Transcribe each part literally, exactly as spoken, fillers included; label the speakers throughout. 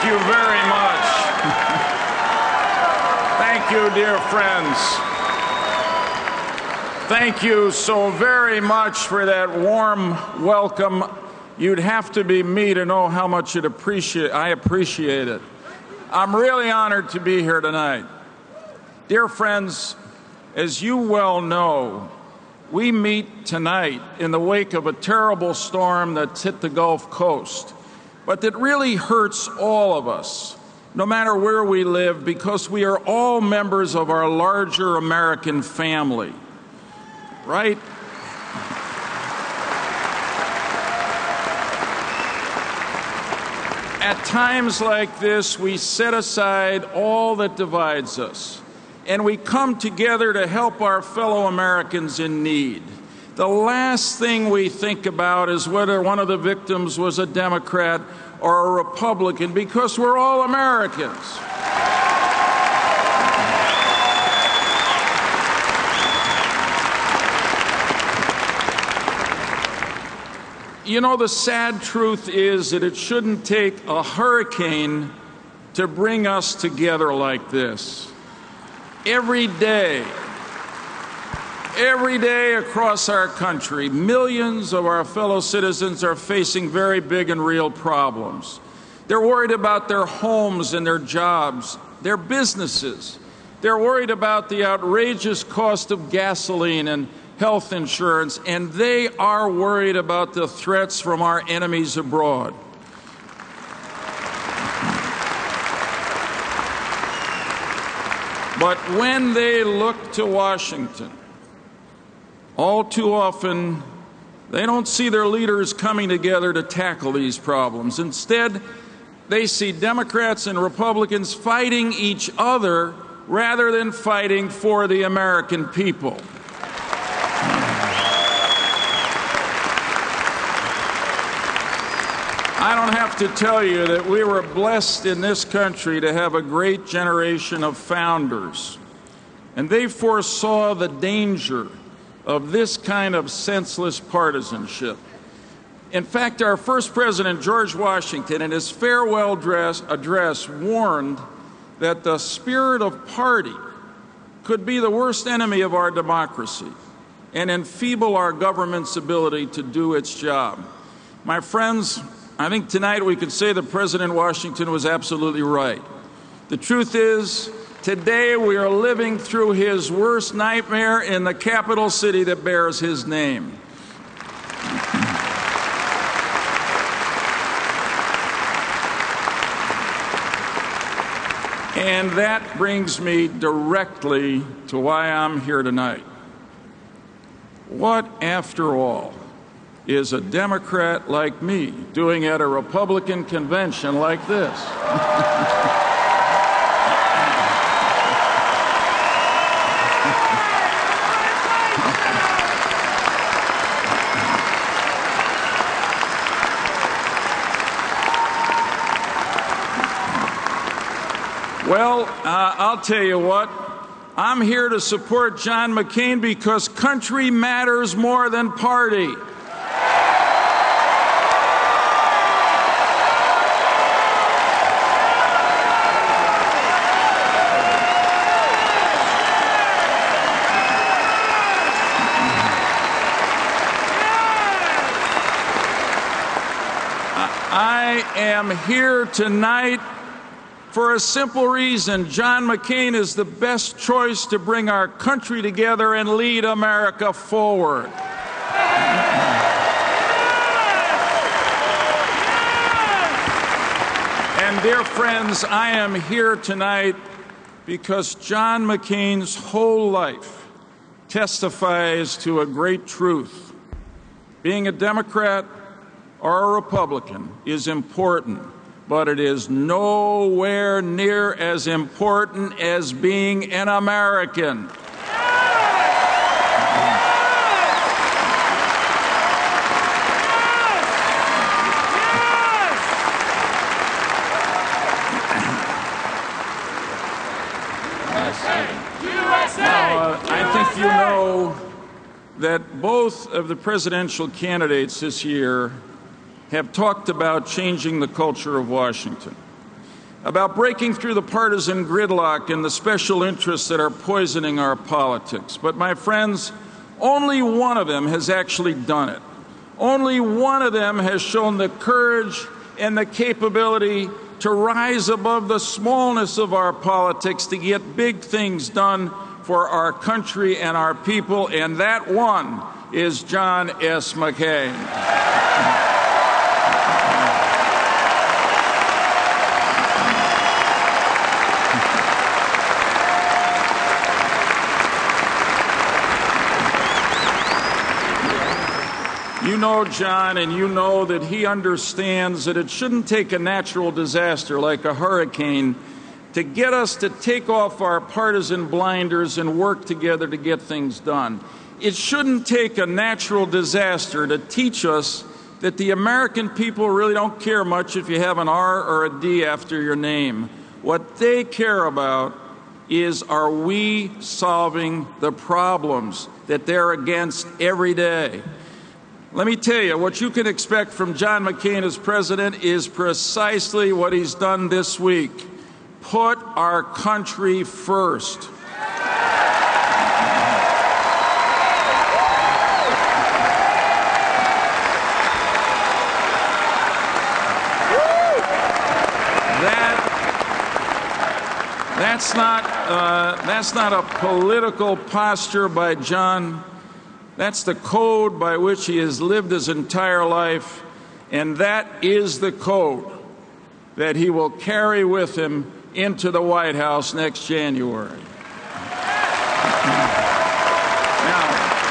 Speaker 1: Thank you very much. Thank you, dear friends. Thank you so very much for that warm welcome. You'd have to be me to know how much it appreciate, I appreciate it. I'm really honored to be here tonight. Dear friends, as you well know, we meet tonight in the wake of a terrible storm that's hit the Gulf Coast, but that really hurts all of us, no matter where we live, because we are all members of our larger American family, right? At times like this, we set aside all that divides us, and we come together to help our fellow Americans in need. The last thing we think about is whether one of the victims was a Democrat or a Republican, because we're all Americans. You know, the sad truth is that it shouldn't take a hurricane to bring us together like this. Every day, every day across our country, millions of our fellow citizens are facing very big and real problems. They're worried about their homes and their jobs, their businesses. They're worried about the outrageous cost of gasoline and health insurance, and they are worried about the threats from our enemies abroad. But when they look to Washington, all too often, they don't see their leaders coming together to tackle these problems. Instead, they see Democrats and Republicans fighting each other rather than fighting for the American people. I don't have to tell you that we were blessed in this country to have a great generation of founders, and they foresaw the danger of this kind of senseless partisanship. In fact, our first president, George Washington, in his farewell address, address warned that the spirit of party could be the worst enemy of our democracy and enfeeble our government's ability to do its job. My friends, I think tonight we could say that President Washington was absolutely right. The truth is, today we are living through his worst nightmare in the capital city that bears his name. And that brings me directly to why I'm here tonight. What, after all, is a Democrat like me doing at a Republican convention like this? Well, uh, I'll tell you what. I'm here to support John McCain because country matters more than party. I am here tonight for a simple reason. John McCain is the best choice to bring our country together and lead America forward. And dear friends, I am here tonight because John McCain's whole life testifies to a great truth. Being a Democrat or a Republican is important, but it is nowhere near as important as being an American. Now, uh, I think you know that both of the presidential candidates this year have talked about changing the culture of Washington. about breaking through the partisan gridlock and the special interests that are poisoning our politics. But my friends, only one of them has actually done it. Only one of them has shown the courage and the capability to rise above the smallness of our politics to get big things done for our country and our people, and that one is John S. McCain. You know John, and you know that he understands that it shouldn't take a natural disaster like a hurricane to get us to take off our partisan blinders and work together to get things done. It shouldn't take a natural disaster to teach us that the American people really don't care much if you have an R or a D after your name. What they care about is, are we solving the problems that they're against every day? Let me tell you, what you can expect from John McCain as president is precisely what he's done this week. Put our country first. That, that's not, uh, that's not a political posture by John. That's the code by which he has lived his entire life, and that is the code that he will carry with him into the White House next January. Now,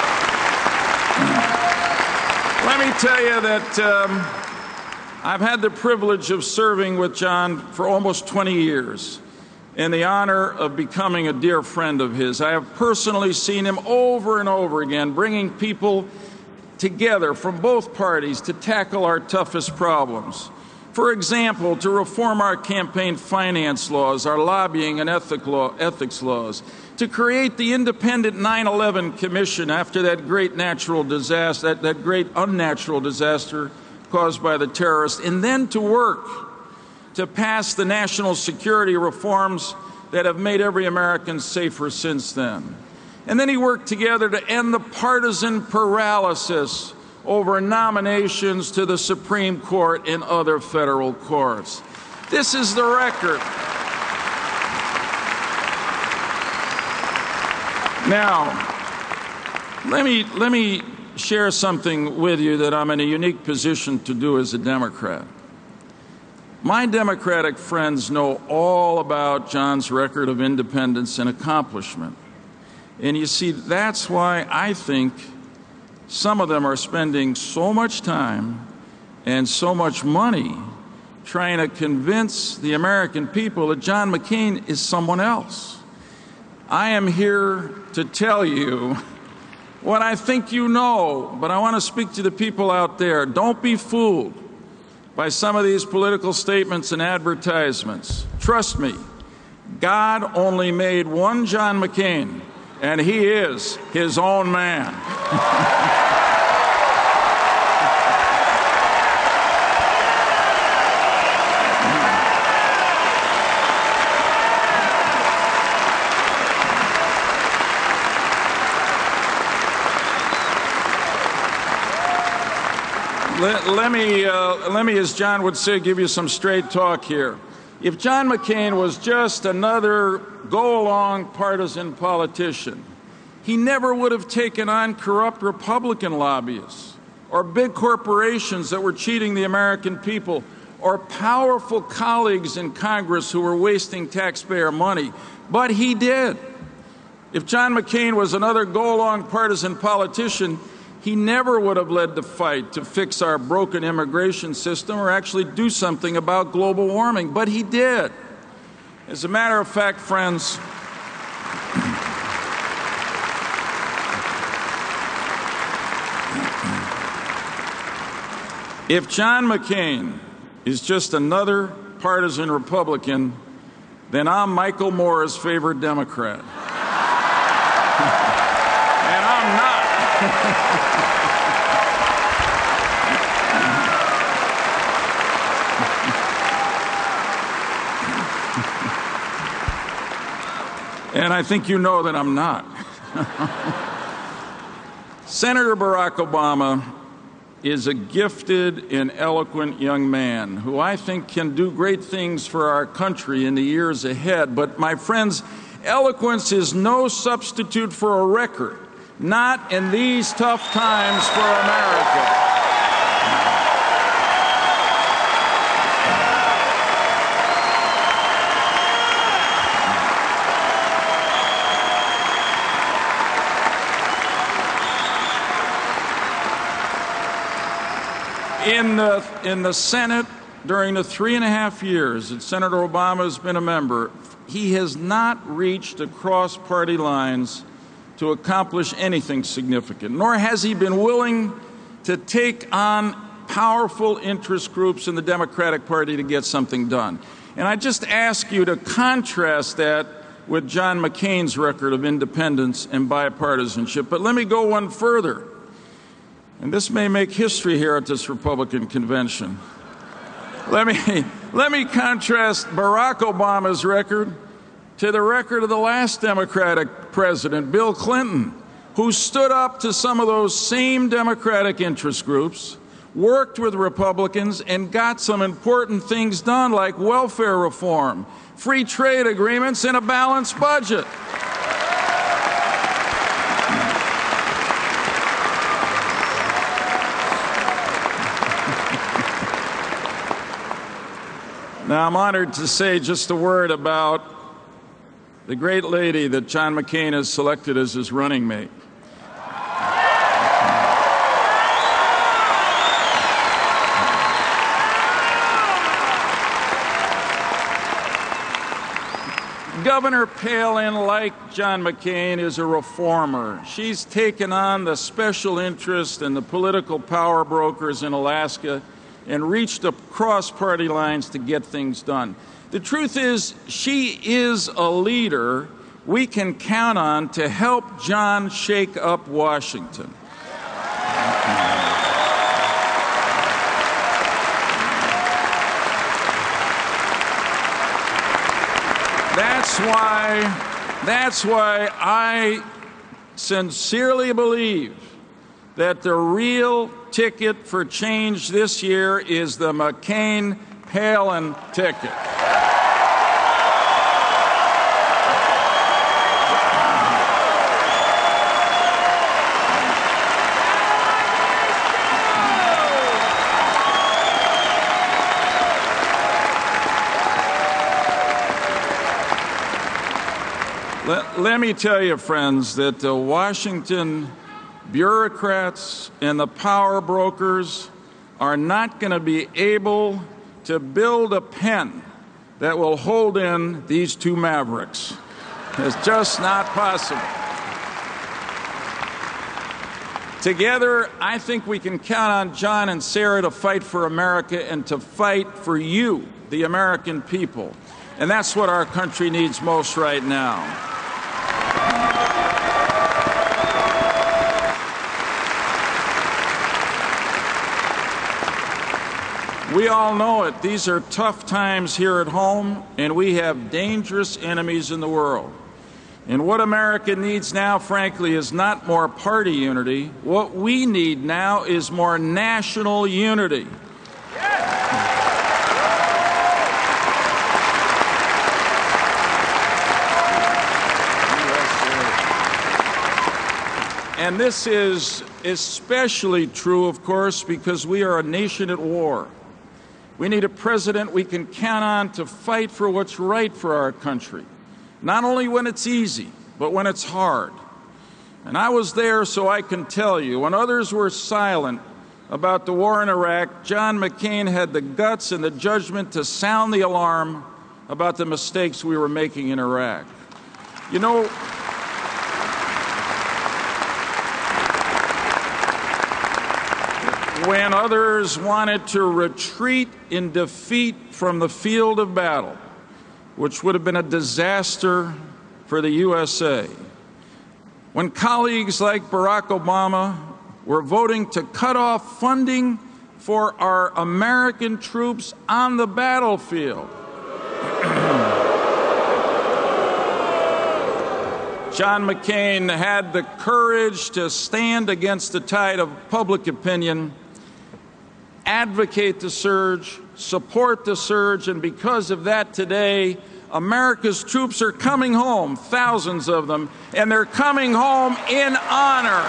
Speaker 1: let me tell you that um, I've had the privilege of serving with John for almost twenty years. And the honor of becoming a dear friend of his. I have personally seen him over and over again bringing people together from both parties to tackle our toughest problems. For example, to reform our campaign finance laws, our lobbying and ethic law, ethics laws, to create the independent nine eleven Commission after that great natural disaster, that, that great unnatural disaster caused by the terrorists, and then to work to pass the national security reforms that have made every American safer since then. And then he worked together to end the partisan paralysis over nominations to the Supreme Court and other federal courts. This is the record. Now, let me, let me share something with you that I'm in a unique position to do as a Democrat. My Democratic friends know all about John's record of independence and accomplishment. And you see, that's why I think some of them are spending so much time and so much money trying to convince the American people that John McCain is someone else. I am here to tell you what I think you know, but I want to speak to the people out there. Don't be fooled by some of these political statements and advertisements. Trust me, God only made one John McCain, and he is his own man. Let, let me, uh, let me, as John would say, give you some straight talk here. If John McCain was just another go-along partisan politician, he never would have taken on corrupt Republican lobbyists or big corporations that were cheating the American people or powerful colleagues in Congress who were wasting taxpayer money. But he did. If John McCain was another go-along partisan politician, he never would have led the fight to fix our broken immigration system or actually do something about global warming, but he did. As a matter of fact, friends, if John McCain is just another partisan Republican, then I'm Michael Moore's favorite Democrat. And I'm not. And I think you know that I'm not. Senator Barack Obama is a gifted and eloquent young man who I think can do great things for our country in the years ahead. But, my friends, eloquence is no substitute for a record, not in these tough times for America. In the, in the Senate, during the three and a half years that Senator Obama has been a member, he has not reached across party lines to accomplish anything significant, nor has he been willing to take on powerful interest groups in the Democratic Party to get something done. And I just ask you to contrast that with John McCain's record of independence and bipartisanship. But let me go one further. And this may make history here at this Republican convention. Let me, let me contrast Barack Obama's record to the record of the last Democratic president, Bill Clinton, who stood up to some of those same Democratic interest groups, worked with Republicans, and got some important things done like welfare reform, free trade agreements, and a balanced budget. Now, I'm honored to say just a word about the great lady that John McCain has selected as his running mate. Governor Palin, like John McCain, is a reformer. She's taken on the special interest and the political power brokers in Alaska and reached across party lines to get things done. The truth is, she is a leader we can count on to help John shake up Washington. That's why, that's why I sincerely believe that the real ticket for change this year is the McCain-Palin ticket. Let, let me tell you, friends, that the Washington bureaucrats and the power brokers are not going to be able to build a pen that will hold in these two mavericks. It's just not possible. Together, I think we can count on John and Sarah to fight for America and to fight for you, the American people. And that's what our country needs most right now. We all know it. These are tough times here at home, and we have dangerous enemies in the world. And what America needs now, frankly, is not more party unity. What we need now is more national unity. And this is especially true, of course, because we are a nation at war. We need a president we can count on to fight for what's right for our country, not only when it's easy, but when it's hard. And I was there, so I can tell you, when others were silent about the war in Iraq, John McCain had the guts and the judgment to sound the alarm about the mistakes we were making in Iraq. You know, when others wanted to retreat in defeat from the field of battle, which would have been a disaster for the U S A, when colleagues like Barack Obama were voting to cut off funding for our American troops on the battlefield, John McCain had the courage to stand against the tide of public opinion, advocate the surge, support the surge, and because of that today, America's troops are coming home, thousands of them, and they're coming home in honor.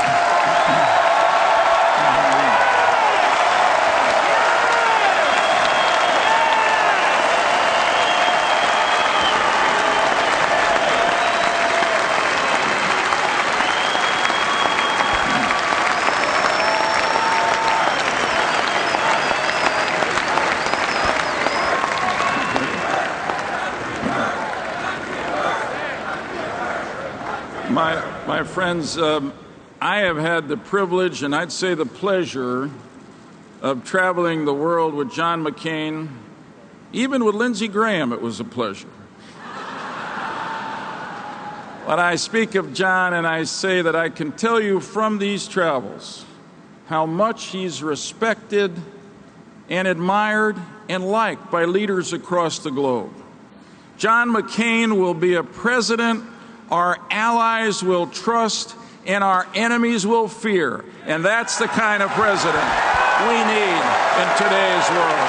Speaker 1: My, my friends, um, I have had the privilege, and I'd say the pleasure, of traveling the world with John McCain. Even with Lindsey Graham, it was a pleasure. But I speak of John, and I say that I can tell you from these travels how much he's respected and admired and liked by leaders across the globe. John McCain will be a president our allies will trust and our enemies will fear. And that's the kind of president we need in today's world.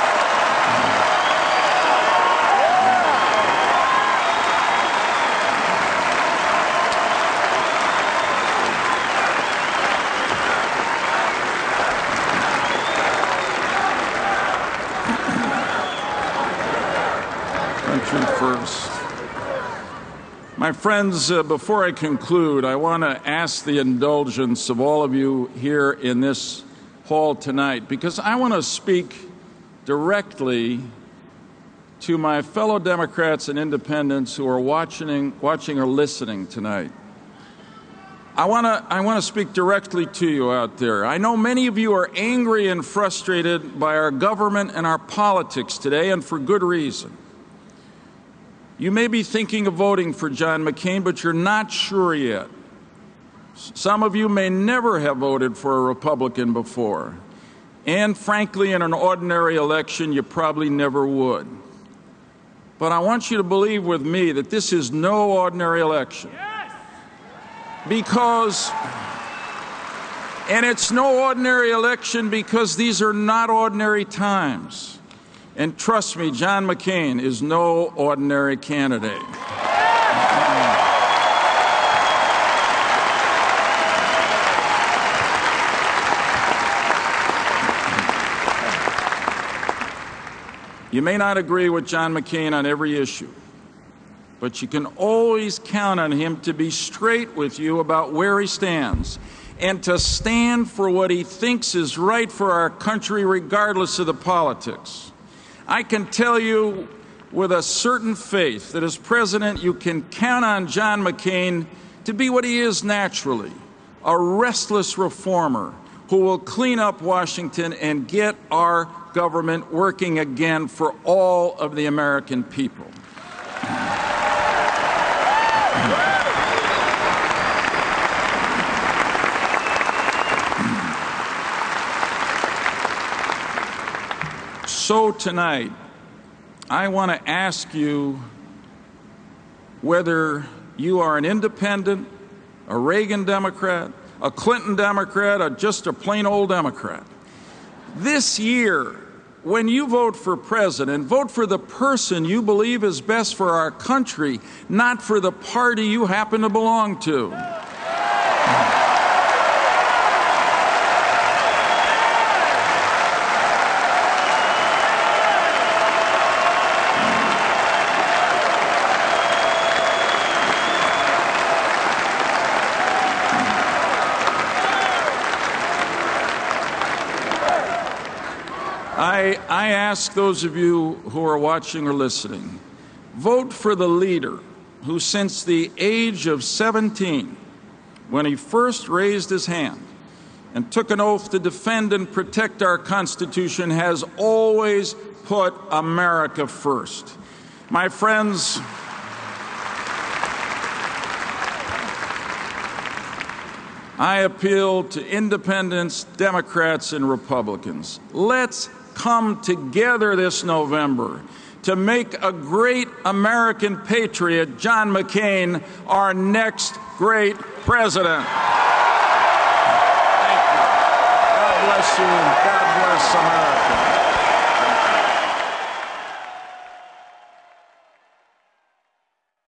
Speaker 1: Country first. My friends, uh, before I conclude, I want to ask the indulgence of all of you here in this hall tonight, because I want to speak directly to my fellow Democrats and independents who are watching, watching or listening tonight. I want to I want to speak directly to you out there. I know many of you are angry and frustrated by our government and our politics today, and for good reason. You may be thinking of voting for John McCain, but you're not sure yet. Some of you may never have voted for a Republican before. And frankly, in an ordinary election, you probably never would. But I want you to believe with me that this is no ordinary election. Yes! Because, and it's no ordinary election because these are not ordinary times. And trust me, John McCain is no ordinary candidate. You may not agree with John McCain on every issue, but you can always count on him to be straight with you about where he stands and to stand for what he thinks is right for our country, regardless of the politics. I can tell you with a certain faith that as president, you can count on John McCain to be what he is naturally, a restless reformer who will clean up Washington and get our government working again for all of the American people. So tonight, I want to ask you whether you are an independent, a Reagan Democrat, a Clinton Democrat, or just a plain old Democrat. This year, when you vote for president, vote for the person you believe is best for our country, not for the party you happen to belong to. I, I ask those of you who are watching or listening, vote for the leader who since the age of seventeen, when he first raised his hand and took an oath to defend and protect our Constitution, has always put America first. My friends, I appeal to independents, Democrats, and Republicans. Let's come together this November to make a great American patriot, John McCain, our next great president. Thank you. God bless you. God bless America.